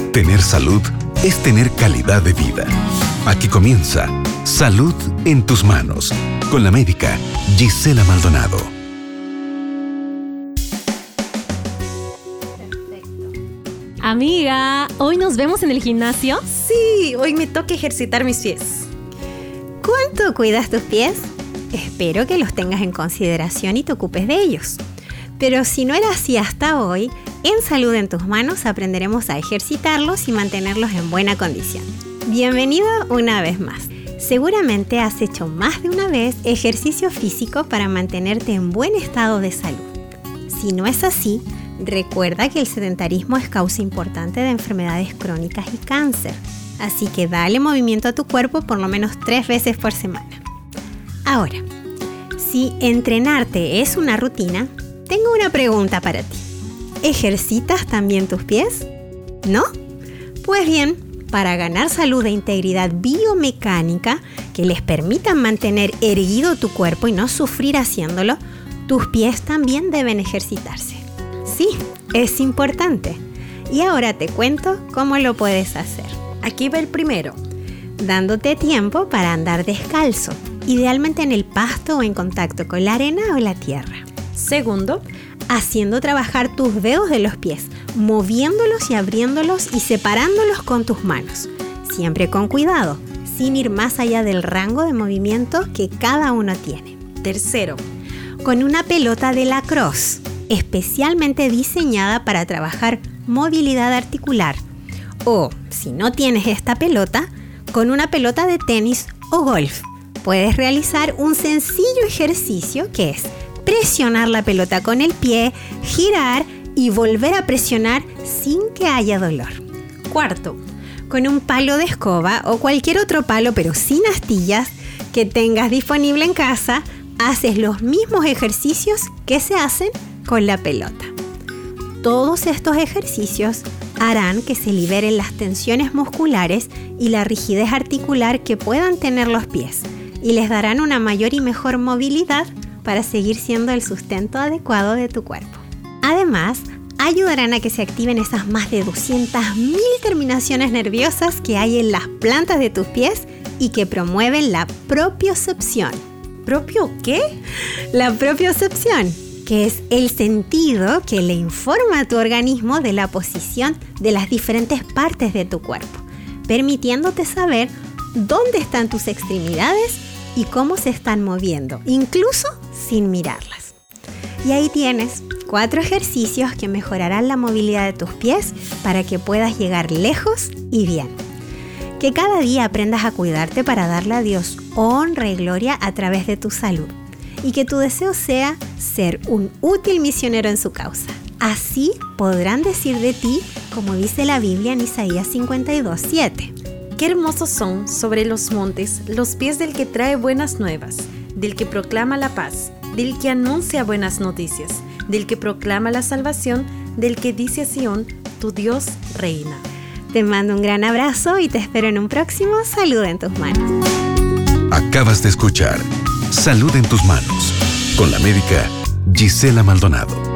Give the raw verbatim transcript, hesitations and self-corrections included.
Tener salud es tener calidad de vida. Aquí comienza Salud en tus manos, con la médica Gisela Maldonado. Amiga, ¿hoy nos vemos en el gimnasio? Sí, hoy me toca ejercitar mis pies. ¿Cuánto cuidas tus pies? Espero que los tengas en consideración y te ocupes de ellos. Pero si no era así hasta hoy, en Salud en tus manos aprenderemos a ejercitarlos y mantenerlos en buena condición. Bienvenido una vez más. Seguramente has hecho más de una vez ejercicio físico para mantenerte en buen estado de salud. Si no es así, recuerda que el sedentarismo es causa importante de enfermedades crónicas y cáncer. Así que dale movimiento a tu cuerpo por lo menos tres veces por semana. Ahora, si entrenarte es una rutina, tengo una pregunta para ti. ¿Ejercitas también tus pies? ¿No? Pues bien, para ganar salud e integridad biomecánica que les permitan mantener erguido tu cuerpo y no sufrir haciéndolo, tus pies también deben ejercitarse. Sí, es importante. Y ahora te cuento cómo lo puedes hacer. Aquí va el primero. Dándote tiempo para andar descalzo, idealmente en el pasto o en contacto con la arena o la tierra. Segundo, haciendo trabajar tus dedos de los pies, moviéndolos y abriéndolos y separándolos con tus manos. Siempre con cuidado, sin ir más allá del rango de movimiento que cada uno tiene. Tercero, con una pelota de lacrosse, especialmente diseñada para trabajar movilidad articular. O, si no tienes esta pelota, con una pelota de tenis o golf. Puedes realizar un sencillo ejercicio que es presionar la pelota con el pie, girar y volver a presionar sin que haya dolor. Cuarto, con un palo de escoba o cualquier otro palo pero sin astillas que tengas disponible en casa, haces los mismos ejercicios que se hacen con la pelota. Todos estos ejercicios harán que se liberen las tensiones musculares y la rigidez articular que puedan tener los pies y les darán una mayor y mejor movilidad para seguir siendo el sustento adecuado de tu cuerpo. Además, ayudarán a que se activen esas más de doscientas mil terminaciones nerviosas que hay en las plantas de tus pies y que promueven la propiocepción. ¿Propio qué? La propiocepción, que es el sentido que le informa a tu organismo de la posición de las diferentes partes de tu cuerpo, permitiéndote saber dónde están tus extremidades y cómo se están moviendo, incluso sin mirarlas. Y ahí tienes cuatro ejercicios que mejorarán la movilidad de tus pies para que puedas llegar lejos y bien. Que cada día aprendas a cuidarte para darle a Dios honra y gloria a través de tu salud. Y que tu deseo sea ser un útil misionero en su causa. Así podrán decir de ti, como dice la Biblia en Isaías cincuenta y dos, siete. Qué hermosos son sobre los montes los pies del que trae buenas nuevas, del que proclama la paz, del que anuncia buenas noticias, del que proclama la salvación, del que dice a Sión, tu Dios reina. Te mando un gran abrazo y te espero en un próximo Salud en tus manos. Acabas de escuchar Salud en tus manos, con la médica Gisela Maldonado.